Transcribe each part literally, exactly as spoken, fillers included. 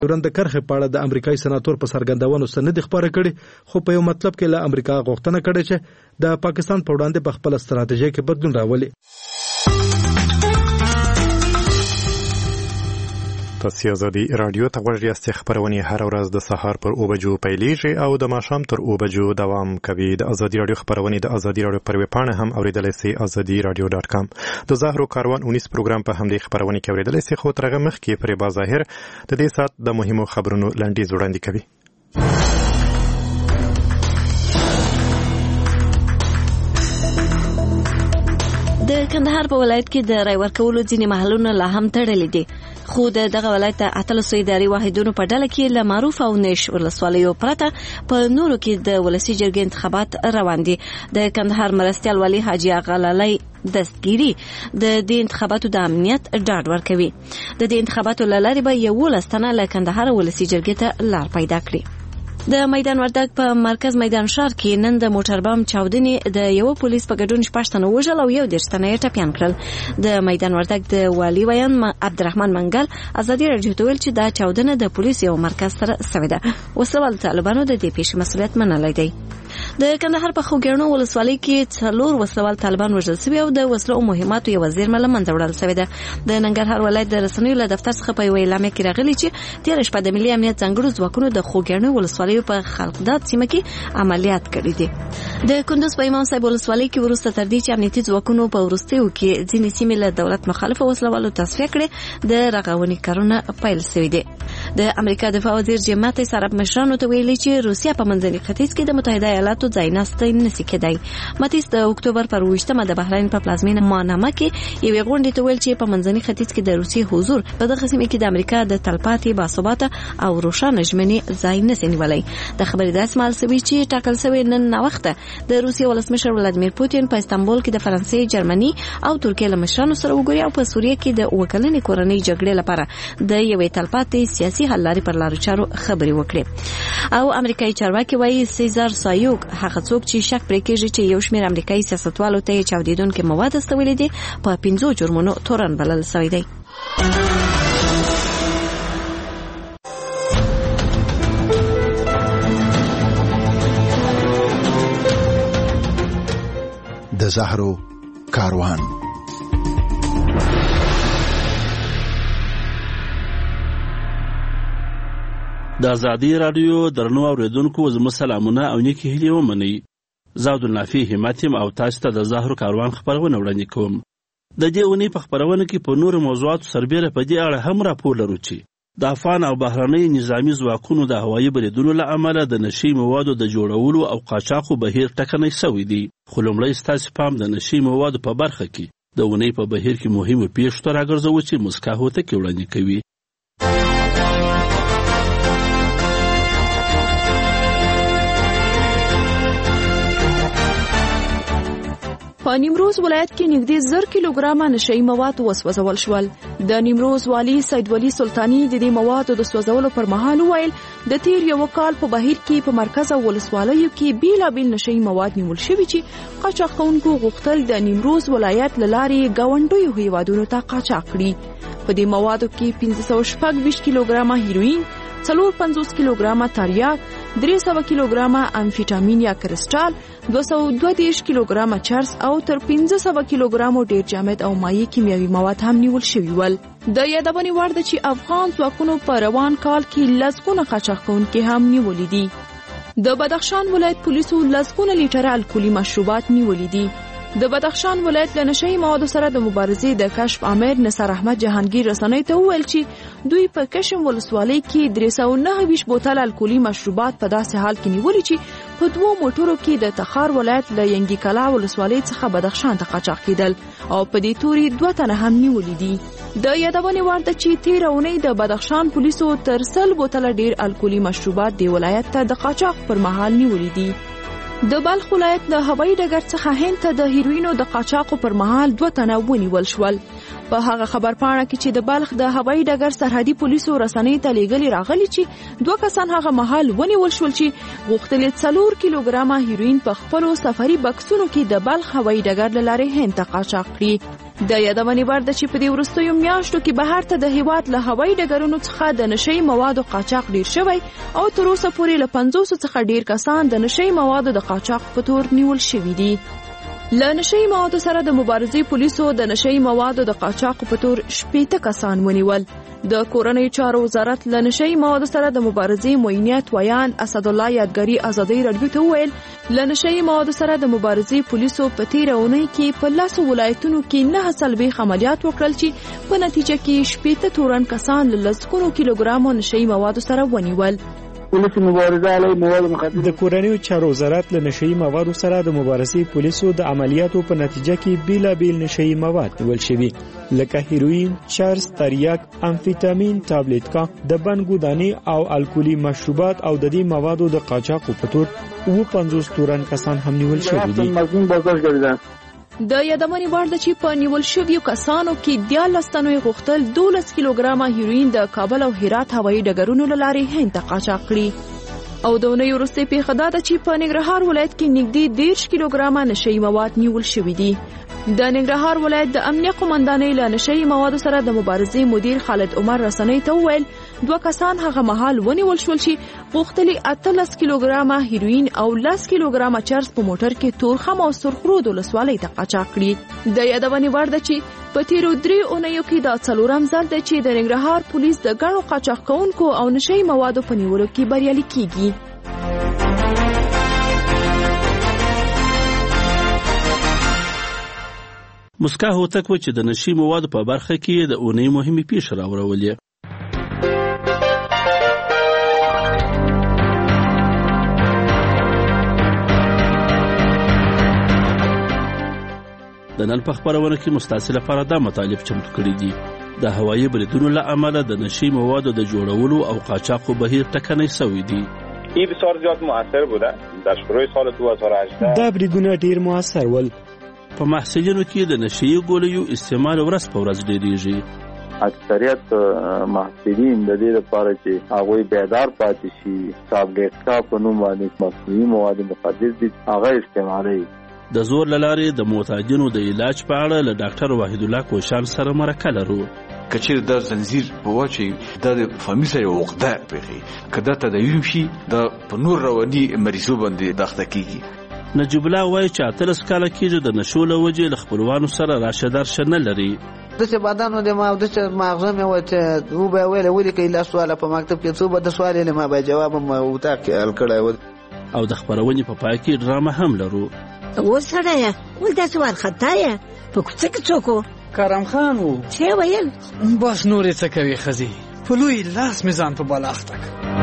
ورند کرخه پاړه د امریکایي سناتور په سرګندونو سند خبره کړي خو په یو مطلب کې له امریکا غوښتنه کړې چې د پاکستان په وړاندې په خپل ستراتیژي کې بدلون راولي. تاسو آزادي رادیو ته غوږ یاستئ. خبرونه هر ورځ د سهار پر اوه بجو پیلیږي او د ماښام تر اوه بجو دوام کوي. د آزادي رادیو خبرونه د آزادي رادیو پر ویب پاڼه هم اوریدلای شئ آزادي رادیو ډاټ کام. د زهرو کاروان اونیس پروګرام په همدې خبرونه کې اوریدلای شئ. خو ترغه مخ کې پر بازاهر د دې سات د مهمو خبرونو لنډیز وړاندې کوي. د کندهار په ولایت کې د رای ورکولو ځینې محلونه لا هم تړلي دي، خو د دغه ولایت اتلسو اداري واحدونو په ډله کې له معروف او نش ولسوالیو پرته په نورو کې د ولسي جرګې انتخابات روان دي. د کندهار مرستیال والي حاجي آغا لالی دستګيري د دې انتخاباتو د امنیت ډاډ ورکوي. د دې انتخاباتو له لارې به یولس تنه له کندهار ولسي جرګې ته لار پیدا کړي. د میدان وردګ په مرکز میدان ښار کې نن د موټر بم چاودنې د یو پولیس په ګډون شپږ تنه وژل او یو دېرش تنه یې ټپیان کړل. د میدان وردګ د والي ویان عبدالرحمن منګل ازادي راډیو ته ویل چې دا چاودنه د پولیس یو مرکز سره سوې ده. وسوال طالبانو د دې پیښې مسؤلیت منلی دی. د کندهار په خوګیاڼو ولسوالۍ کې څلور وسوال طالبان وژل شوي او د وسلو او مهماتو یوه زیرمه له منځه وړل شوې ده. د ننګرهار ولایت د رسنیو له دفتر څخه په یوه اعلامیه کې راغلي چې تېره شپه د ملي امنیت ځانګړو ځواکونو د خوګیاڼو ولسوالۍ په خلقداد سیمه کې عملیات کړي دي. د کندوز په امام صاحب ولسوالۍ کې وروسته تر دې چې امنیتي ځواکونو په وروستیو کې ځینې سیمې له دولت مخالفه وسلوالو تصفیه کړې د رغونې کارونه پیل شوي دي. د امریکا دفاع وزیر جیم ماتیس عرب مشرانو ته ویلي چې روسیا په منځني ختیځ کې د متحده ایالاتو ځایناستی نشي کېدای. ماتیس د اکتوبر پر اوویشتمه د بحرین په پلازمینه مانامه کې یوې غونډې ته ویل چې په منځني ختیځ کې د روسیې حضور په دغه سیمه کې د امریکا د تلپاتې باثباته او روښانه ژمنې ځای نشي نیولی. د خبرې داسې مهال شوي چې ټاکل شوی نن ناوخته د روسیې ولسمشر ولادیمیر پوتین په استانبول کې د فرانسې، جرمني او ترکیې له مشرانو سره وګوري او په سوریه کې د اووه کلنې کورنۍ جګړې لپاره د یوې تلپاتې سیاسي حل لارې پر لارو چارو خبرې وکړي. او امریکایي چارواکي وایي سیزار سایوک هغه څوک چې شک پرې کېږي چې یو شمېر امریکایي سیاستوالو ته یې چاودېدونکي مواد استولي دي په پنځو جرمونو تورن بلل شوی دی. د زهرو کاروان. د آزادي رادیو درنو اوریدونکو زموږ سلامونه او نیکې هیلې ومنئ. زه عبدالنافع همت یم او تاسو ته د زهرو کاروان خپرونه وړاندې کوم. د دې اونۍ په خپرونه کې په نورو موضوعاتو سربیره په دې اړه هم راپور لرو چې د افغان او بهرنۍ نظامي ځواکونو د هوایي بریدونو له امله د نشي موادو د جوړولو او قاچاقو بهیر ټکنی شوی دی. خو لومړی ستاسو پام د نشي موادو په برخه کې د اونۍ په بهیر کې مهمو پیښو ته راګرځوو چې مسکا هوتکې وړاندې کوي. په نیمروز ولایت کې نږدې زر کیلوګرامه نشئی مواد وسوځول شول. د نیمروز والي سید ولی سلطانی د دې موادو د سوځولو پر مهال وویل د تیر یو کال په بهیر کې په مرکز او ولسوالیو کې بیلابیل نشئی مواد نیول شوي چې قاچاق کوونکو غوښتل د نیمروز ولایت له لارې ګاونډیو هیوادونو ته قاچاق کړي. په دې موادو کې پنځه سوه شپږ ویشت کیلوګرامه هیروین، څلور پنځوس کیلوګرامه تریاک، درې سوه کیلوګرامه امفیټامین یا کرسټال، دوه سوه دوه دېرش کیلوګرامه چرس او تر پنځه سوه کیلوګرامو ډیر جامد او مایع کیمیاوي مواد هم نیول شوي ول. د یادونې وړ ده چې افغان ځواکونو په روان کال کې لسګونه قاچاق کوونکي هم نیولي دي. د بدخشان ولایت پولیسو لسګونه لیټره الکولي مشروبات نیولي دي. د بدخشان ولایت له نشئی موادو سره د مبارزې د کشف امیر نصر احمد جهانگیر رسنۍ ته وویل چې دوی په کشم ولسوالۍ کې درې سوه نهه ویشت بوتل الکولي مشروبات په داسې حال کې نیولي چې په دوو موټرو کې د تخار ولایت له ینګي کلا ولسوالۍ څخه بدخشان ته قاچاق کېدل او په دې توري دوه تنه هم نیولي دي. د یادونې وړ ده چې تېره اونۍ د بدخشان پولیسو تر سل بوتله ډیر الکولي مشروبات د ولایت ته د قاچاق پر مهال نیولي دي. د بلخ ولایت د هوایي ډګر څخه هند ته د هیروینو د قاچاقو پر مهال دوه تنه ونیول شول. په هغه خبرپاڼه کې چې د بلخ د هوایي ډګر سرحدي پولیسو رسنۍ ته لیږلي راغلي چې دوه کسان هغه مهال ونیول شول چې غوښتل یې څلور کیلوګرامه هیروین په خپلو سفري بکسونو کې د بلخ هوایي ډګر له لارې هند ته قاچاق کړي. د یادونې وړ ده چې په دې وروستیو میاشتو کې بهر ته د هیواد له هوایي ډګرونو څخه د نشهیي موادو قاچاق ډیر شوی او تر اوسه پورې له پنځوسو څخه ډیر کسان د نشهیي موادو د قاچاق په تور نیول شوي دي. له نشهیي موادو سره د مبارزې پولیسو د نشهیي موادو د قاچاق په تور شپېته کسان ونیول. د کورنۍ چارو وزارت له نشهیي موادو سره د مبارزې معینیت ویان اسدالله یادګاري ازادۍ راډیو ته وویل له نشهیي موادو سره د مبارزې پولیسو په تیره اونۍ کې په لسو ولایتونو کې نهه څلوېښت عملیات وکړل چې په نتیجه کې شپېته تورن کسان له لسګونو کیلوګرامو نشهیي موادو سره ونیول. پولیس مبارزه علیه مواد مخدر د کورنیو چارو وزارت له نشهیي موادو سره د مبارزې پولیسو د عملیاتو په نتیجه کې بیلابیل نشهیي مواد نیول شوي لکه هیروین، چرس، تریاک، امفیتامین، تابلیټکا، د بنګو دانې او الکولي مشروبات او د دې موادو د قاچاقو په تور اووه پنځوس تورن کسان هم نیول شوي دي. د یادونې وړ ده چې په نیول شویو کسانو کې دیارلس تنو یې غوښتل دولس کیلوګرامه هیروین د کابل او هرات هوایي ډګرونو له لارې هند ته قاچاق کړي. او د اونۍ وروستۍ پیښه دا ده چې په ننګرهار ولایت کې نږدې دېرش کیلوګرامه نشهیي مواد نیول شوي دي. د ننګرهار ولایت د امنیه قومندانۍ له نشهیي موادو سره د مبارزې مدیر خالد عمر رسنۍ ته وویل دوه کسان هغه مهال ونیول شول چې غوښتلي اتلس کیلوګرامه هیروین او لس کیلوګرامه چرس په موټر کې تورخم او سرخرود ولسوالۍ ته قاچاق کړي. د یادونې وړ ده چې په تیرو درې اونیو کې دا څلورم ځل دی چې د ننګرهار پولیس د ګڼو قاچاق کوونکو او نشهیي موادو په نیولو کې بریالي کیږي. مسکا هوتک و چې د نشهیي موادو په برخه کې د اونۍ مهمې پیښې راوړولې. د نن په خبرونه کې مستعصي لپاره دا مطالب چمتو کړي دي. د هوایي بریدونو له امله د نشهیي موادو د جوړولو او قاچاقو بهیر ټکنی شوی دی. این بسیار زیاد مؤثر بوده. در شروع سال دو هزار و هجده دا بریدونه ډیر مؤثر ول. په محصلینو کې د نشهیي ګولیو استعمال ورځ په ورځ ډیریږي. اکثریت محصلین د دې لپاره چې هغوی بیدار پاتې شي تابلیټکا په نوم باندې مصنوعي مواد مخدر دي هغه استعمالوي. د زور له لارې د معتادینو د علاج په اړه له ډاکټر وحید الله کوشان سره مرکه لرو. کچیر د زنجیر په واچي د فامیل سره وقته پیږي کدا تداوی شي د په نور رواني مریضو باندې داخته کیږي. نجیب الله وایي چې اتلس کاله کېږي د نشو له وجې له خپلوانو سره راشه درشه نه لري. دغه بدن د ما د مغزه مې وته و به ویل ولې کې لا سوال په مکتب کې څو به د سوال نه ما به جواب ما وتا کړل کړه. او د خبرونې په پای کې ډرامه هم لرو. و سړی ول د سوال خطایا په کوڅه کې څوک کرم خان وو چې ویل بس نورې څه کوي خزي په لوی لاس میزان په بالاخته.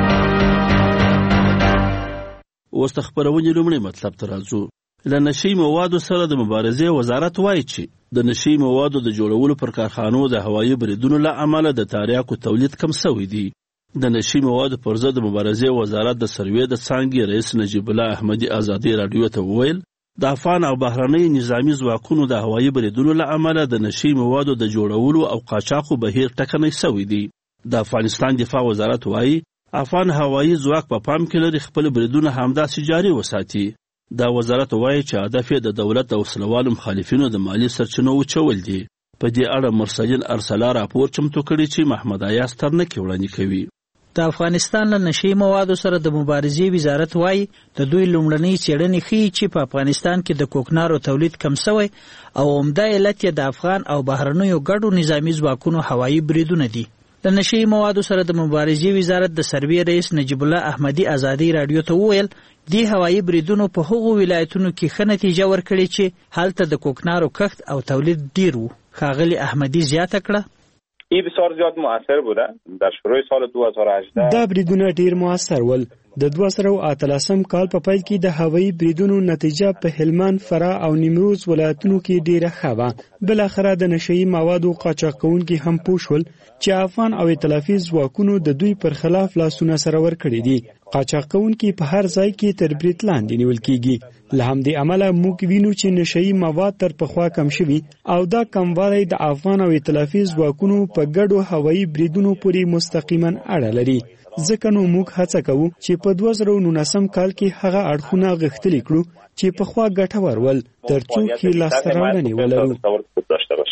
اوس د خبرونې لومړی مطلب ته راځو. له نشهیي موادو سره د مبارزې وزارت وایي چې د نشهیي موادو د جوړولو پر کارخانو د هوایي بریدونو له امله د تریاکو تولید کم شوی دی. د نشهیي موادو پر ضد د مبارزې وزارت د سروې د څانګې رئیس نجیب الله احمدي ازادۍ راډیو ته وویل د افغان او بهرنۍ نظامي ځواکونو د هوایي بریدونو له امله د نشهیي موادو د جوړولو او قاچاقو بهیر ټکنی شوی دی. د افغانستان دفاع وزارت وایي افغان هوایي ځواک په پا پام کې لري خپل بریدونه همداسې جاري وساتي. دا وزارت وایي چې هدف یې د دولت د وسلوالو مخالفینو د مالي سرچینو وچول دي. په دې اړه مرسلین ارسلا راپور چمتو کړی چې محمد ایاز ترنکي وړاندې کوي. د افغانستان له نشهیي موادو سره د مبارزې وزارت وایي د دوی لومړنۍ څېړنې ښیي چې په افغانستان کې د کوکنارو تولید کم شوی او عمده علت یې د افغان او بهرنیو ګډو نظامي ځواکونو هوایي بریدونه دي. د نشهیي موادو سره د مبارزې وزارت د سروې رئیس نجیب الله احمدي ازادۍ راډیو ته وویل دې هوایي بریدونو په هغو ولایتونو کې ښه نتیجه ورکړې چې هلته د کوکنارو کښت او تولید ډیر وو. ښاغلي احمدي زیاته کړه این بسیار زیاد مؤثر بوده. در شروع سال دو هزار و هجده دا بریدونه ډیر مؤثر ول. د دوه زره او اتلسم کال په پیل کې د هوایي بریدونو نتیجه په هلمند، فراه او نیمروز ولایتونو کې ډیره ښه وه. بلاخره د نشهیي موادو قاچاق کوونکي هم پوه شول چې افغان او ائتلافي ځواکونو د دوی پر خلاف لاسونه سره ورکړي دي. قاچاق کوونکي په هر ځای کې تر برید لاندې نیول کیږي. له همدې امله موږ وینو چې نشهیي مواد تر پخوا کم شوي او دا کموالی د افغان او ائتلافي ځواکونو په ګډو هوایي بریدونو پورې مستقیما اړه لري. ځکه نو موږ هڅه کوو چې په دوه زره نولسم کال کې هغه اړخونه غښتلي کړو چې پخوا ګټور ول تر څو کې لاسته راوړنې ولرو.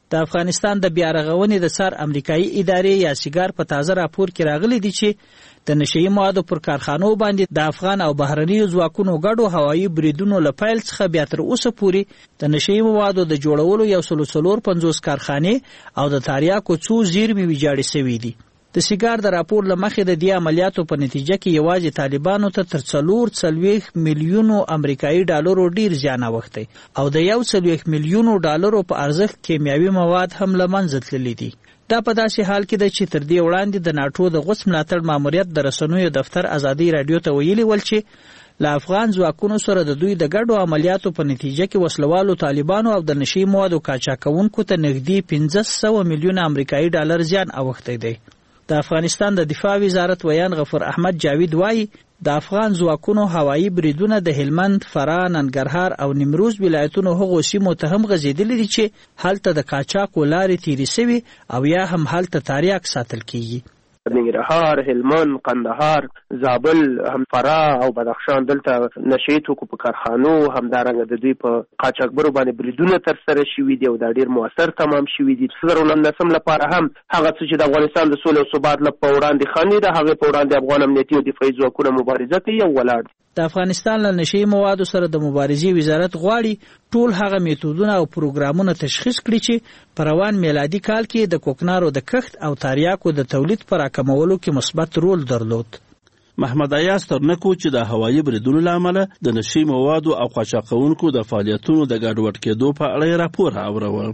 د افغانستان د بیا رغونې د سر امریکایي ادارې یا سیګار په تازه راپور کې راغلي دي چې د نشهیي موادو پر کارخانو باندې د افغان او بهرنیو ځواکونو ګډو هوایي بریدونو له پیل څخه بیا تر اوسه پورې د نشهیي موادو د جوړولو یو سل څلور پنځوس کارخانې او د تاریاکو څو زیرمې ویجاړې شوي دي. د سیګار د راپور له مخې د دې عملیاتو په نتیجه کې یوازې طالبانو ته تر څلور څلوېښت میلیونو امریکایي ډالرو ډیر زیان اوښتی او د یو څلوېښت میلیونو ډالرو په ارزښت کیمیاوي مواد هم له منځه تللي دي. دا په داسې حال کې ده چې تر دې وړاندې د ناټو د غوڅ ملاتړ ماموریت د رسنیو دفتر ازادي رادیو ته ویلي ول چې له افغان ځواکونو سره د دوی د ګډو عملیاتو په نتیجه کې وسلوالو طالبانو او د نشهیي موادو قاچاقونکو ته نږدې پنځه سوه میلیونه امریکایي ډالر زیان اوښتی دی. د افغانستان د دفاع وزارت ویان غفور احمد جاوید وایي د افغان ځواکونو هوایي بریدونه د هلمند، فراه، ننګرهار او نیمروز ولایتونو هغو سیمو ته هم غځېدلي دي چې هلته د قاچاقو لارې تیرې سوي او یا هم هلته تاریاک ساتل کیږي. ننګرهار، هلمند، قندهار، زابل، هم فراه او بدخشان دلته نشهیي توکو په کارخانو همدارنګه د دوی په قاچاقبرو باندې بریدونه ترسره شوي دي او دا ډېر مؤثر تمام شوي دي. د نولسم لپاره هم هغه څه چې د افغانستان د سولې او ثبات لپاره په وړاندې خنډ د هغې په وړاندې افغان امنیتي او دفاعي ځواکونه مبارزه کوي او ولاړ دي. د افغانستان له نشهیي موادو سره د مبارزې وزارت غواړي ټول هغه میتودونه او پروګرامونه تشخیص کړي چې په روان میلادي کال کې د کوکنارو د کښت او تاریاکو د تولید پر راکمولو کې مثبت رول درلود. محمد ایاز ترنکو چې د هوایي بریدونو له امله د نشهیي موادو او قاچاقونکو د فعالیتونو د ګډوډ کېدو په اړه راپور اوروه.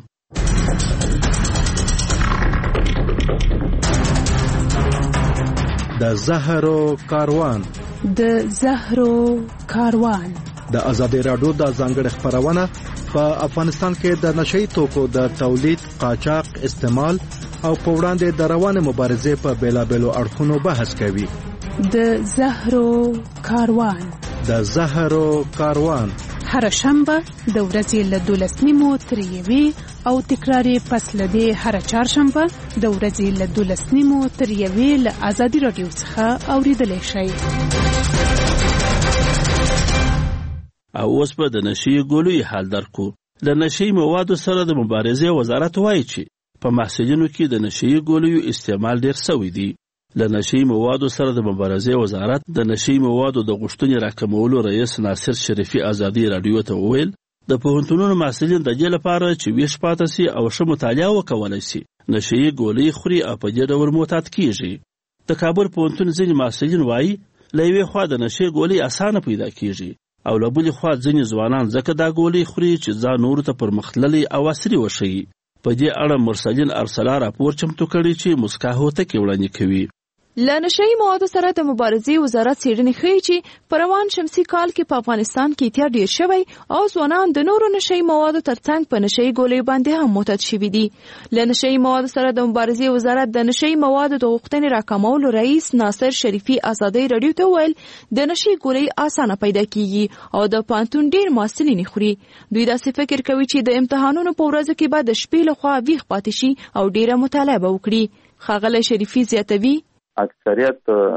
د زهرو کاروان د زهرو کاروان د ازادي رادیو د ځانګړي خبرونه په افغانستان کې د نشهیي توکو د تولید، قاچاق، استعمال او په وړاندې د روانې مبارزې په بیلابېلو اړخونو بحث کوي. د زهرو کاروان د زهرو کاروان هر شنبه د ورځې له دولس نیمو تر یوې او تکراري پس له دې هر چهارشنبه د ورځې له دولس نیمو تر یوې له ازادي رادیو څخه اوریدلی شئ. او اوس به د نشهیي ګولیو حال درکو. د نشهیي موادو سره د مبارزې وزارت وایي چې په محصلینو کې د نشهیي ګولیو استعمال ډیر سوی دی. له نشهیي موادو سره د مبارزې وزارت د نشهیي موادو د غوښتنې راکمولو رئیس ناصر شریفي ازادي رادیو ته وویل د پوهنتونونو محصلین د دې لپاره چې ویښ پاتې سي او ښه مطالعه وکولی سي نشهیي ګولۍ خوري او په دې ډول معتاد کیږي. د کابل پوهنتون ځینې محصلین وایي له یوې خوا د نشې ګولۍ اسانه پیدا کیږي او له بلې خوا ځینې ځوانان ځکه دا ګولۍ خوري چې ځان نورو ته پرمختللی او عصري وښیي. په دې اړه مرسلین ارسلا راپور چمتو کړی چې مسکا هوتکې وړاندې کوي. له نشهیي موادو سره د مبارزې وزارت څېړنې ښیي چې په روان شمسي کال کې په افغانستان کې اعتیاد ډېر شوی او ځوانان د نورو نشهیي موادو ترڅنګ په نشهیي ګولیو باندې هم معتاد شوي دي. له نشهیي موادو سره د مبارزې وزارت د نشهیي موادو د غوښتنې راکمولو رئیس ناصر شریفي ازادۍ راډیو ته وویل د نشهیي ګولۍ اسانه پیدا کیږي او د پوهنتون ډېر محصلین یې خوري. دوی داسې فکر کوي چې د امتحانونو په ورځو کې به د شپې لخوا ویښ پاتې شي او ډېره مطالعه به وکړي. ښاغلی شریفي زیاتوي اکثریت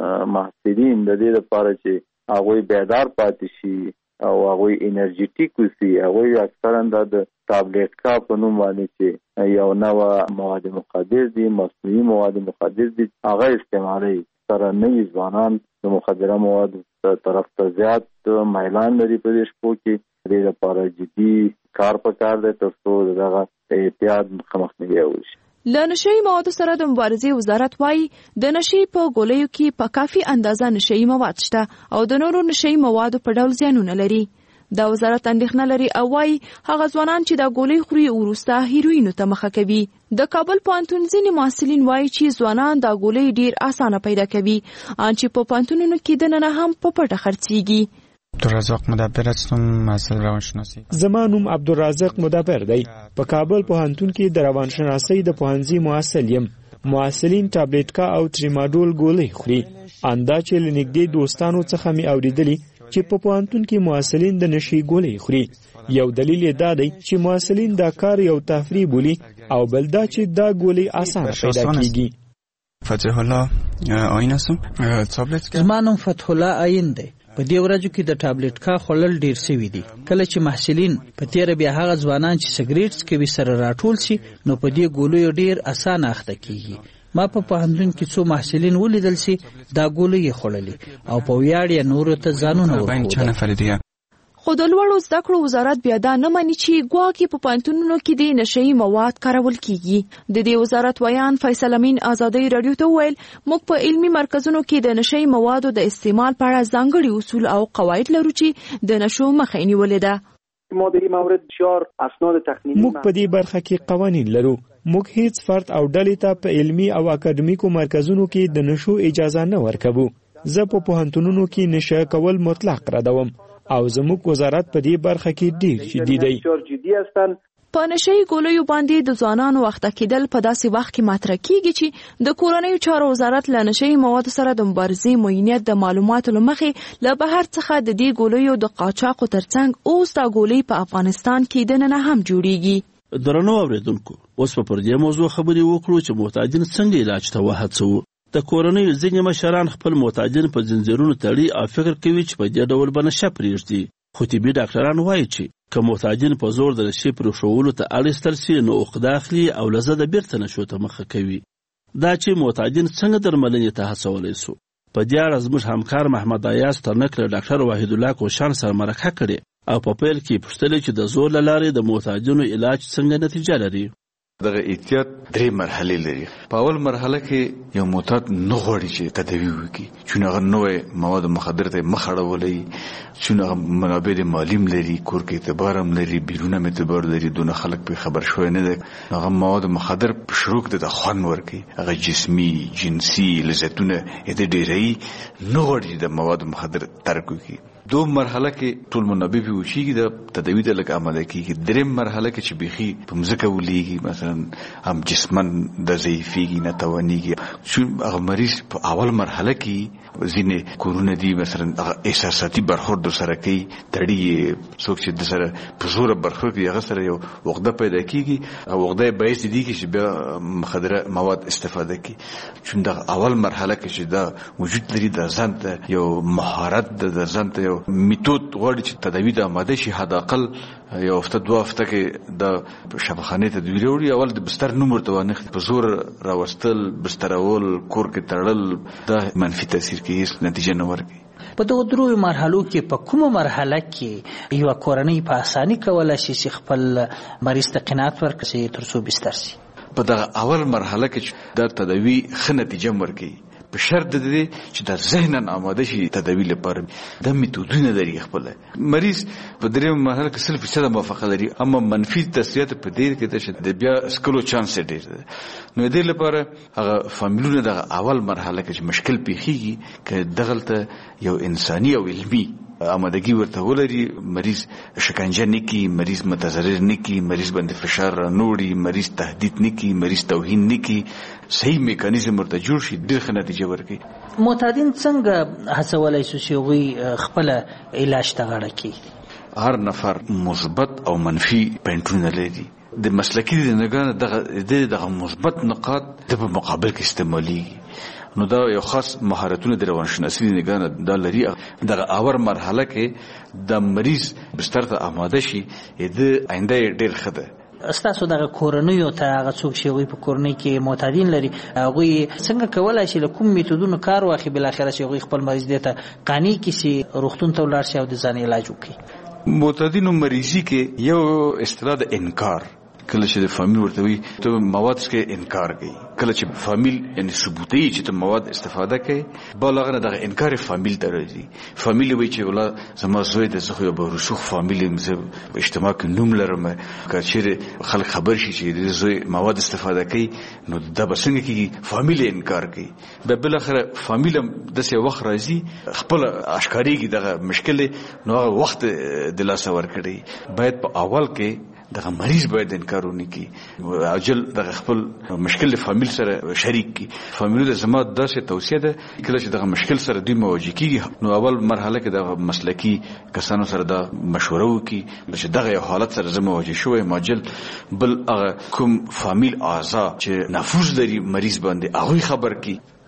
محصلین د دې لپاره چې هغوی بیدار پاتې شي او هغوی انرژیټیک وي، هغوی اکثرا د ټابلیټ کا په نوم باندې چې یو نوع مواد مخدر دي، مصنوعي مواد مخدر دي، هغه استعمالوي. سره نوي ځوانان د مخدره موادو طرف ته زیات میلان لري په دې شپو کې. د دې لپاره جدي کار پکار دی تر څو دغه اعتیاد مخنیوی وشي. له نشهیي موادو سره د مبارزې وزارت وایي د نشې په ګولیو کې په کافي اندازه نشهیي مواد شته او د نورو نشهیي موادو په ډول زیانونه لري. دا وزارت اندېښنه لري او وایي هغه ځوانان چې دا ګولۍ خوري وروسته هیروینو ته مخه کوي. د کابل پوهنتون ځینې محصلین وایي چې ځوانان دا ګولۍ ډېر اسانه پیدا کوي ان چې په پوهنتونونو کې دننه هم په پټه خرڅېږي. عبدالرزاق مدبر هستم، محصل روانشناسی. زما نوم عبدالرزاق مدبر دی. په کابل پوهنتون کې د روانشناسۍ د پوهنځي محصل یم. محصلین ټابلیټ کا او تریماډول ګولۍ خوري. اندا چې له نږدې دوستانو څخه مې اورېدلي چې په پوهنتون کې محصلین د نشې ګولۍ خوري. یو دلیل یې دا دی چې محصلین دا کار یو تفریح بولي او بل دا چې دا ګولۍ اسانه پیدا کیږي. فتح الله آیین هستم. تابلیت زما نوم فتح الله آیین دی. په دې ورځو کې د ټابلیټ کا خلل ډیر سوي دي. کله چې محصلین په تیر بیا هغه ځوانان چې سګریټ کوي سره راټول شي نو په دې ګولو ډیر اسانه اخته کیږي. ما په پوهنتون کې څو محصلین ولیدل سي دا ګولو یې خړلې او په ویاړ یې نور ته ځانونه ورکوي. خو د لوړو زده کړو وزارت بیا دا نه مانی چې ګواکې په پوهنتونونو کې د نشهیي مواد کارول کیږي. د دې وزارت ویان فیصل امین آزادۍ رادیو ته وویل موږ په علمي مرکزونو کې د نشهیي موادو د استعمال په اړه ځانګړي اصول او قواعد لرو چې د نشو مخه یې نیولې ده. موږ په دې برخه کې قوانین لرو. موږ هیڅ فرد او ډلې ته په علمي او اکاډمیکو مرکزونو کې د نشو اجازه نه ورکوو. زه په پوهنتونونو کې نشه کول مطلق ردوم او زموږ وزارت په دې برخه کې ډیر جدي دی. په نشهیي ګولیو باندې د ځوانانو وخته کېدل په داسې وخت کې مطرح کیږي چې د کورنیو چارو وزارت له نشهیي موادو سره د مبارزې معینیت د معلوماتو له مخې له بهر څخه د دې ګولیو د قاچاقو ترڅنګ اوس دا ګولۍ په افغانستان کې دننه هم جوړیږي. درنو اوریدونکو اوس په پر دې موضوع خبرې وکړو چې محتاجین څنګه علاج ته وهڅوو. د کورنیو ځینې مشران خپل محتاجین په زنځیرونو تړي او فکر کوي چې په دې ډول به نشه پرېږدي. خو طبي ډاکټران وایي چې که محتاجین په زور د نشې پرېښولو ته اړ ایستل سي نو عقده اخلي او له ضده بیرته نشو ته مخه کوي. دا چې محتاجین څنګه درملنې ته هڅولی سو په دې اړه زموږ همکار محمد ایاز ترنک له ډاکټر وحید الله کوشان سره مرکه کړې او په پیل کې پوښتلې چې د زور له لارې د محتاجینو علاج څنګه نتیجه لري. دغه احتیاط درې مرحلې لري. په اول مرحله کې یو معتاد نه غواړي چې تداوی وکړي چې هغه نوې مواد مخدر ته مخ اړولې چې هغه منابع د معلم لري کور کې اعتبار هم لري بیرونه اعتبار لري دونه خلک په خبر شوی نه دي. هغه مواد مخدر په شروع کې د خوان ورکي هغه جسمي جنسي لذتونه د ډېرې نه غواړي د مواد مخدر ترک وکړي. دو مرحله کې ټول منابع په وشيږي د تداوی د لګ عمل کېږي. دریم مرحله کې چې بيخي په مزګه ولېږي مثلا هم جسمن د ضعیفيږي نه توانيږي چې هغه مریض په اول مرحله کې ځینې کورونه دي مثلا احساساتي برخورد سره کوي تړي څوک چې د سره په زور برخورد کوي هغه سره یو وغده پیدا کیږي او وغده به دي چې بیا مخدره مواد استفاده کوي. چې د اول مرحله کې چې دا وجود لري د ځان ته یو مهارت د ځان ته یو میتود غواړي چې تداوی د آماده شي حد اقل یو هفته دوه هفته کې د شفاخانه تدویر وړي اول د بستر نوم ورته ونه په زور راوستل بسترول کور کې تړل د منفي تاثیر کې هیڅ نتیجه نه ورکړي. په دغه درو مرحلو کې په کومه مرحله کې یو کورنۍ په اساني کولای شي چې خپل مریض ته قناعت ورکړي تر څو بستر شي؟ په دغه اول مرحله کې د تداوی ښه نتیجه ورکړي په شرط د دې چې د ذهنن آماده شي تداوی لپاره د میتودونه لري. خپل مریض په دریم مرحله کې سل فیصد موافقه لري اما منفي تاثیرات په دې کې چې د بیا سکلو چانس ډیر دی. نو دې لپاره هغه فامیلونه د اول مرحله کې مشکل پیخیږي چې دغلته یو انساني او علمي آمادگی ورته ولري مریض شکنجه نکي مریض متضرر نکي مریض باندې فشار نوړي مریض تهدید نکي مریض توهین نکي صحیح میکانیزم ورته جوړ شي ډېر ښه نتیجه ورکړي. معتادین څنګه هڅولای شي چې هغوی خپل علاج ته غاړه کړي؟ هر نفر مثبت او منفي پوینټونه لري. د مسلکي دنګانو دغه دغه مثبت نقاط د مقابل کې استعمالي نو دا یو خاص مهارتونه د روانشناسي دنګانو د لري. دغه اور مرحله کې د مریض بستر ته آماده شي د آینده ډېر ښه ده. استاسو دغه کورنیو ته هغه څوک چې هغوی په کورنۍ کې معتادین لري هغوی څنګه کولی شي له کوم میتودونو کار واخلي بالاخره چې هغوی خپل مریض دې ته قانع کړي چې روغتون ته ولاړ شي او د ځان علاج وکړي؟ معتادینو مریضي کې یو اصطلاح د انکار کله چې د فامیل ورته وي ته مواد څخه انکار کوي کله چې فامیل یعنی ثبوتي چې ته مواد استفاده کوي بلغه دغه انکار فامیل ته راځي. فامیل وایي چې ولا زما زوی د زخه به رسوخ فامیل مزه اجتماع کې نوم لرم که چیرې خلک خبر شي چې د زوی مواد استفاده کوي نو دا به څنګه کیږي فامیل انکار کوي. به بل اخر فامیل د څه وخت راځي خپل اشکاریږي دغه مشکل نو وخت د لاس ور کړی باید په اول کې دغه مریض باید انکار ونه کی عاجل دغه خپل مشکل فامیل سره شریک کی. فامیل د زما داسې توصیه ده کله چې دغه مشکل سره دوی مواجه کیږي نو اول مرحله کې دغه مسلکی کسانو سره د مشوره وکي چې دغه حالت سره زما مواجه شوی ماجل بل هغه کوم فامیل اعضاء چې نفوذ لري مریض باندې هغه خبر کی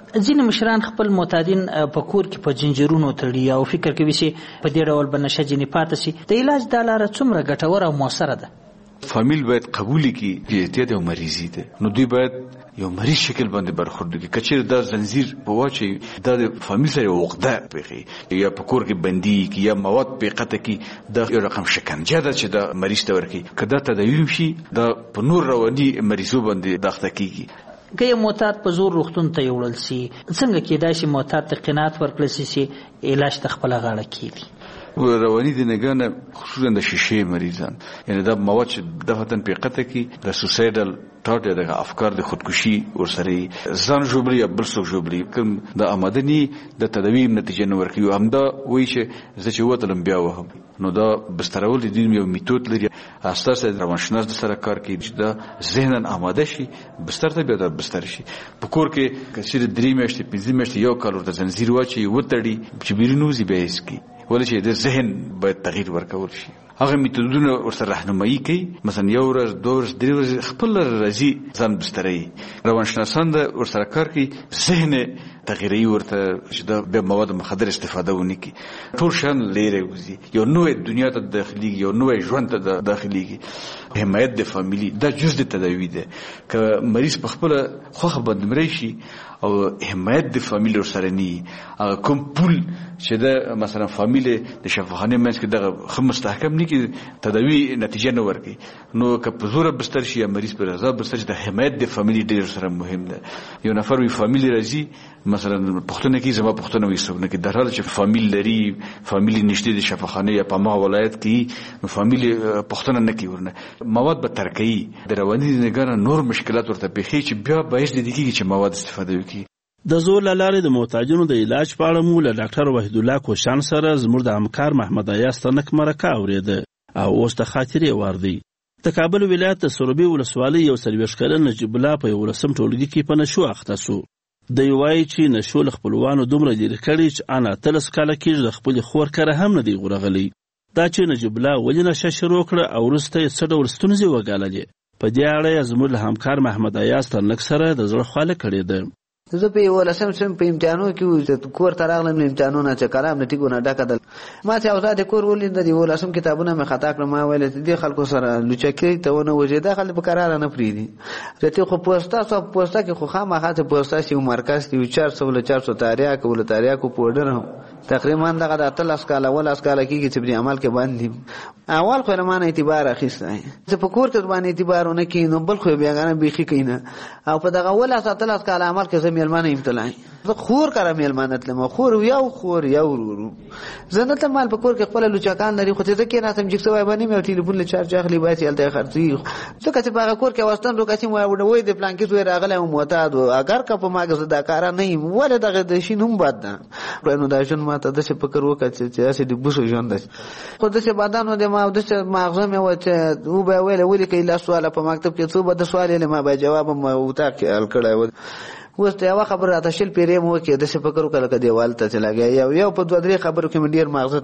ځینې مشران خپل معتادین په کور کې په جنجرونو تړي او فکر کوي چې په دې ډول به نشه ځینې پاتې شي. د علاج دا لاره څومره ګټوره او مؤثره ده؟ فامیل باید قبول کړي چې احتیاط یو مریضي ده، نو دوی باید یو مریض شکل باندې برخورد وکړي. کچېر دا زنجیر په واچي دا د فامیل سره عقده پیږي یا په کور کې بندي کی یا مواد په قطه کې دا یو رقم شکنجه ده چې دا مریض ته ورکي. کدا تداوی شي دا په نور رواني مریضو باندې داخته کیږي. که یو معتاد په زور روغتون ته یوړل سي، څنګه کېدای شي معتاد ته قناعت ورکړل سي چې علاج ته خپله غاړه کېږدي؟ رواني د نګانه خصوصا د شیشې مریضان، یعنی دا مواد چې دغه په قطه کې د سوسایډل ټاټ د افکار د خودکشي ورسره ځان جوړي یا بل څه جوړي کوم د آمدنی د تداوی نتیجه نه ورکوي. همدا وایي چې زه چې وتلم بیا وهم، نو دا بسترول د دې یو میتود لري. اساسا روانشناس د سره کار کوي چې دا ذهنن آماده شي بستر ته بیا د بستر شي. په کور کې کثیر درې میاشتې پنځه میاشتې یو کال ورته زنجیر واچي وتړي چې بیرونوزي به هیڅ کی ولې چې د ذهن باید تغییر ورکول شي. هغه میتودونه ورسره راهنمایي کوي، مثلا یو ورځ دوه ورځ درې ورځې خپل راځي ځان بستري. روانشناسان د ورسره کار کوي ذهن تغییري ورته چې د به مواد مخدر استفاده ونه کی ټول شان لري وزي یو نوې دنیا ته داخلي یو نوې ژوند ته داخلي. حمایت د فامیلی دا جز د تداوی ده. که مریض په خپل خوخه باندې مري شي او حمایت د فامیل سره ني کوم پول چې د مثلا فامیل د شفاخانه منځ کې دغه خو مستحکم نه کې تداوی نتیجه نه ورکي، نو که په زور بستر شي یا مریض پر رضا بستر شي د حمایت د فامیل ډیر سره مهم ده. یو نفر وی فامیل راځي مثلا پښتون کې زما پښتون وي سونه کې د حال چې فامیل لري فامیل نشته د شفاخانه یا په ما ولایت کې نو فامیل پښتون نه کی ورنه مواد به ترکي د رواني نګره نور مشکلات ورته پیخي چې بیا باعث دي چې مواد استفاده وکړي. د زور لارې د محتاجینو د علاج په اړه مو له ډاکټر وحید الله کوشان سره زموږ د همکار محمد ایاز تنک مرکه اورېده او اوس د خاطرې واردی. د کابل ولایت د سروبي ولسوالۍ یو څلوېښت کلن نجیب الله په یولسم ټولګي کې په نشو اخته سو. دی وایي چې نشو له خپلوانو دومره لرې کړي چې ان اتلس کاله کېږي د خپلې خور کره هم نه دی غورغلی. دا چې نجیب الله ولې نشه شروع کړه او وروسته یې څه ډول ستونزې وګاللې، په دې اړه زموږ له همکار محمد ایاز تنک سره د زړه خواله کړې ده. زه په یولسم سم په امتحانو کې کور ته راغلم، امتحانونه چې کلام نه ټیګونه ډکه دل ما چې اوزاد کور ولید د یولسم کتابونه مې خطا کړم. ما ویل چې دې خلکو سره لوچکی ته ونه وځي دا خلک په قرار نه پریدي. رته خو پوسټا سو پوسټا کې خو خامخا ته پوسټا چې مرکز کې چار سو له چار سو تاریخ کول تاریخ کو پوډر تقریبا دغه د اتلس کاله ول اس کاله کې چې په عمل کې باندې اول خو نه اعتبار اخیسته چې په کور کې باندې اعتبارونه کې نو بل خو بیاګانه بيخي کینه او په دغه ول اس اتلس کاله عمل کې میلمانه امتلای زه خور کړه میلمانه تلم خور یو خور یو ورو زنه ته مال په کور کې خپل لوچکان لري خو ته کې نه سم جکسوي باندې مې ټلیفون له چارج اخلي باید یلته خرڅي څه کته په کور کې واستان رو کسي مو وډوي د پلان کې زوی راغله مو معتاد اگر که په ماګه دا کار نه وله دغه د شینوم بد ده نو دا شون ماته د څه فکر وکړ چې اسې د بوسو ژوند ده خو د څه بادانو د ما د څه ماغزه مې وته او به ویل ولې کې لا سوال په مکتب کې څو به د سوال له ما به جواب مو وتا کې ال کړای اوس ته یو خبر راته شل پیرې مو کې د څه فکر وکړه کدی والته چلاګي یو یو په دوه درې خبرو کې ډیر ماغزه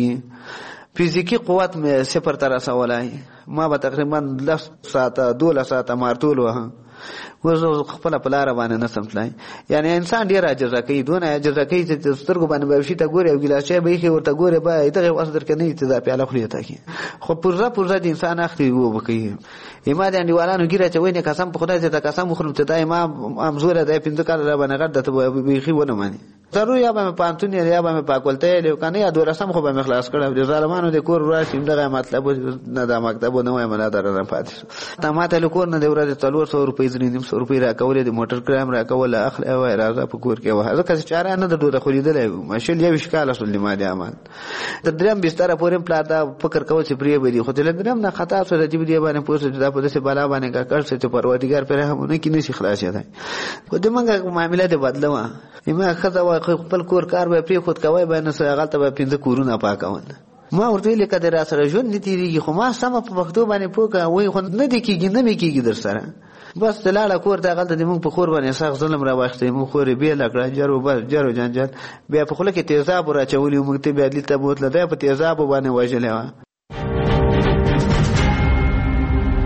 تنګيږي فزیکی قوت مې صفر تر رسولای ما به تقریبا لس ساعته دوله ساعته مارتول وه وزو خپل په لار باندې نه سمتلای یعنی انسان ډیر عجز کوي دونه عجز کوي چې سترګو باندې به شي ته ګوري او ګلاس چای به یې ورته ګوري به دغه واسطر کې نه ته پیاله خوري ته کی خو پرزه پرزه د انسان اخلي وو بکی ایما د انډیوالانو ګیره چې ویني قسم په خدای ته قسم خورم ته دای ما امزوره د پینځه کال را باندې غړ دته به خي ونه مانی ضرور یا به پانتون یا به پاکولته له کنه یا دور رسم خو به مخلاص کړه د ظالمانو د کور راشم دغه مطلب نه د مکتب نه وای منه درنه پاتې ته ماته له کور نه د ورځ څلور سو روپۍ زرینیم سو روپۍ را کولې د موټر کرام را کول اخل او راځه په کور کې وه ځکه چې چاره نه د دوه خریدلې ماشل یو شکاله سول ما دي عمل د دریم بستر پورې پلاتا فکر کول چې پری بری خو د دریم نه خطا سره چې دی باندې پوسټ دا په دې بالا باندې کا کړ چې پروردګار پر همونه کې نشي خلاص دی خو د منګه معاملې د بدلوا ایمه خزه خپل کور کار به پری خود کوي به نه سره غلطه به پینځه کورونه پاکول ما ورته لیکه در سره ژوند نتیریږي خو ما سم په پښتو باندې پوکا وای خو نه دی کېږي نه می کېږي در سره بس دلاله کور ته غلطه دی مونږ په خور باندې سخت ظلم را واخته مونږ خورې به لکړه جرو بس جرو جنجال بیا په خله کې تیزاب را چولې مونږ ته بیا دلته بوتله ده په تیزاب باندې وژلې و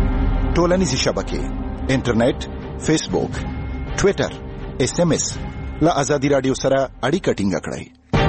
ټولنیزې شبکې انټرنیټ فیسبوک ټوئیټر اس ام اس له ازادي رادیو سره اړیکه ټینګه کړئ.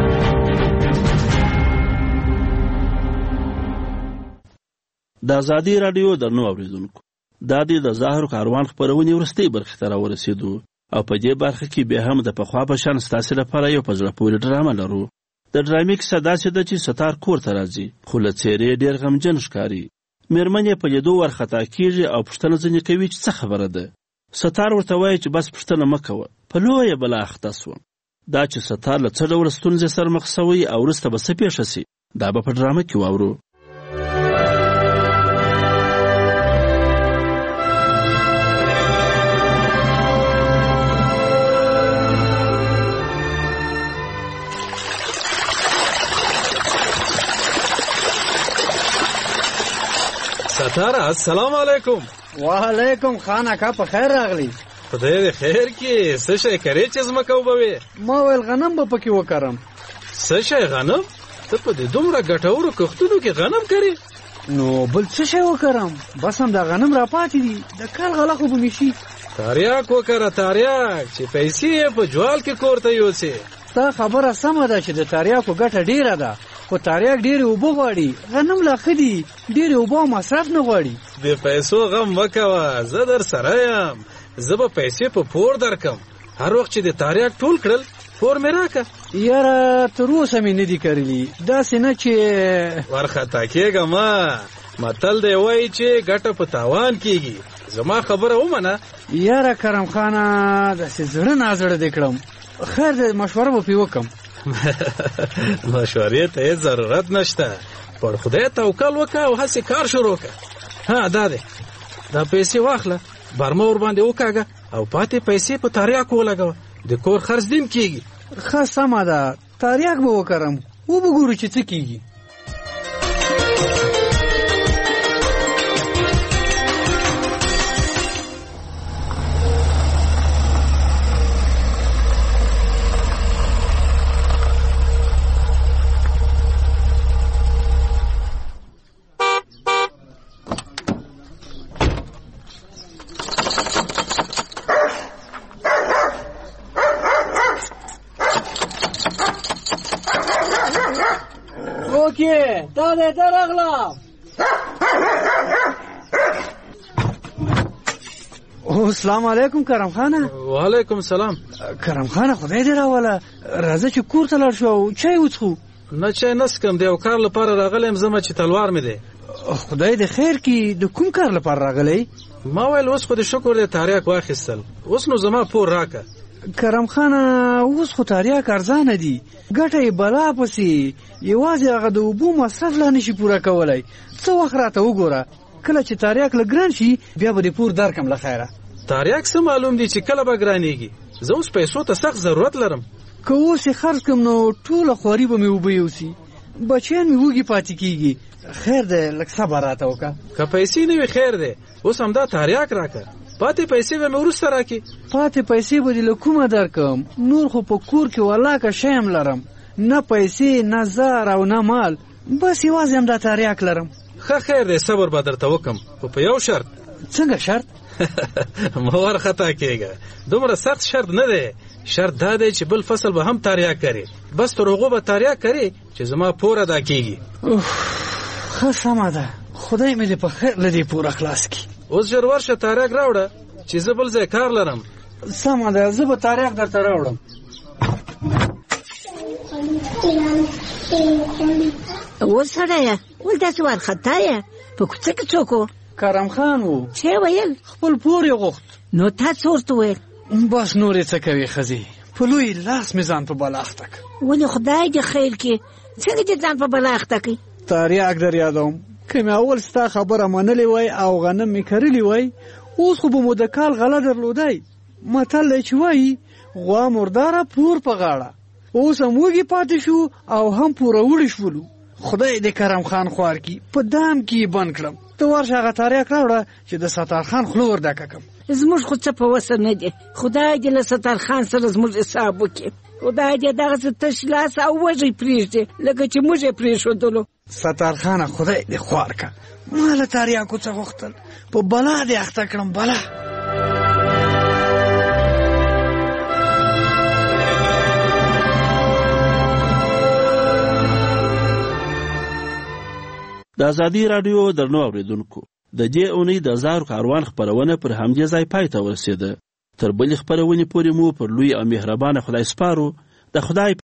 د ازادي رادیو درنو اوریدونکو، دا د زهر کاروان خبرونه ورستۍ برخه ته راورسېدو او په دې برخه کې به هم د پخوا په شان ستاسو لپاره یو پزړه پورې ډرامه لرو. د ډرامې کیسه داسې ده چې ستار کور ته راځي خو له څېرې ډېر غمجن ښکاري. مېرمن یې په لیدو ورخطا کېږي او پوښتنه ځینې کوي چې څه خبره ده. ستار ورته وایي چې بس پوښتنه مه کوه، په لویه بلا اخته سوم. دا چې ستار له څه ډول ستونزې سره مخ سوی او وروسته به څه پېښه سي، دا به په ډرامه کې واورو. ستاره السلام علیکم. وعلیکم خان اکا په خیر راغلی. خدای دې خیر کې. څه شی کرې چې زمکه وبوي؟ ما ویل غنم به پکې وکرم. څه شی غنم؟ ته په دې دومره ګټورو کښتونو کې غنم کرې؟ نو بل څه شی وکرم؟ بس هم دا غنم را پاتې دي، د کال غله خو به مې شي. تاریاک وکره تاریاک چې پیسې یې په جوال کې کور ته یوسې. ستا خبره سمه ده چې د تاریاکو ګټه ډیره ده، خو تاریاک ډېرې اوبه غواړي، غنم لا ښه دي، ډېرې اوبه او مصرف نه غواړي. د پیسو غم مه کوه، زه در سره یم. زه به پیسې په پور درکم، هر وخت چې د تاریاک ټول کړل پور مې راکه. یاره تر اوسه مې نه دي کرلي، داسې نه چې ورخطا کېږه مه. متل دی وایي چې ګټه په تاوان کېږي. زما خبره ومنه. یاره کرم خانه داسې زړه نازړه دې کړم. خیر دی مشوره به پې وکم. مشورې ته هیڅ ضرورت نشته، پر خدای توکل وکړه او هسې کار شروع کړه. ها دا دی، دا پیسې واخله، برمه ور باندې وکاږه او پاتې پیسې په تاریاکو ولګوه، د کور خرڅ دیم کېږي. ښه سمه ده، تاریاک به وکرم، وبه ګورو چې څه کېږي. دا دې درغلا. السلام علیکم کرم خانه. وعلیکم سلام. کرم خانه خدای دې راوله، راځه چې کور ته لاړ شو او چای وڅښو. نه چای نسکم، د یو کار لپاره راغلی یم زما چې تلوار مې دی. خدای دې خیر کړي. د کوم کار لپاره راغلی؟ ما ویل اوس خو د شکر د تاریاک واخیستل، اوس نو زما پور راکه. کرم خانه اوس خو تاریاک ارزانه دي، ګټه یې بلا پسې، یوازې هغه د اوبو مصرف لا نشي پوره کولی. څه وخت راته وګوره، کله چې تاریاک له ګران شي بیا به دې پور درکم. له خیره تاریاک څه معلوم دي چې کله به ګرانېږي. زه اوس پیسو ته سخت ضرورت لرم. که اوس یې خرڅ کړم نو ټوله خواري به مې اوبه یوسي، بچیان مې وږي پاتې کېږي. خیر دی لږ صبر راته وکړه. که پیسې نه وي خیر دی، اوس همدا تاریاک راکړه، پاتې پیسې به مې وروسته راکړي. پاتې پیسې به دې له کومه درکم؟ نور خو په کور کې ولاکه شی هم لرم، نه پیسې نه زر او نه مال، بس یوازې همدا تاریاک لرم. ښه خیر دی، صبر به درته وکم، خو په یو شرط. څنګه شرط؟ مه ورخطا کېږه، دومره سخت شرط نه دی. شرط دا دی چې بل فصل به هم تاریاک کرې، بس تر هغو به تاریاک کرې چې زما پور ادا کېږي. ښه سمه ده، خدای مې دې په خیر له دې پوره خلاص کړي. اوس ژر ورشه تاریاک راوړه چې زه بل ځای کار لرم. سمه ده، زه به تاریاک درته راوړم. وسړیه ول داسې وارخطا یې، په کوڅه کې څوک و؟ کرم خان و. چی ویل؟ خپل پور یې غوښت. نو تا څه ورته ویل؟ بس نور یې څه کوي ښځې، په لوی لاس مې ځان په بلا اخته کړ. ولې خدای دې خیر کړي، څنګه دې ځان په بلا اخته کړي؟ تاریاک در یادوم، که مې اول ستا خبره منلې وای او غنم مې کرلی وای، اوس خو به مو د کال غله درلودی. متل دی چې وایي غوا مرداره پور په غاړه. اوس هم وږي پاتې شو او هم پوروړي شولو. خدای دې کرم خان خوار کړي، په دام کې یې بند کړم. ته ورشه هغه تاریاک راوړه چې د ستار خان خوله ور ډکه کړم. زموږ خو څه په وسه نه دی، خدای دې له ستار خان سره زموږ حساب وکړي. خدای دې دغسې تش لاس او وږی پرېږدي لکه چې موږ یې پرېښودلو. ستار خانه خدای دې خوار کړه، ما له تاریاکو څه غوښتل، په بلا دې اخته کړم. بلا د ازادي راډیو درنو اوریدونکو د دې اونۍ د زهرو کاروان خپرونه پر همدې ځای پای ته ورسېده. تر بلې خپرونې پورې مو پر لوی او مهربانه خدای سپارو. د خدای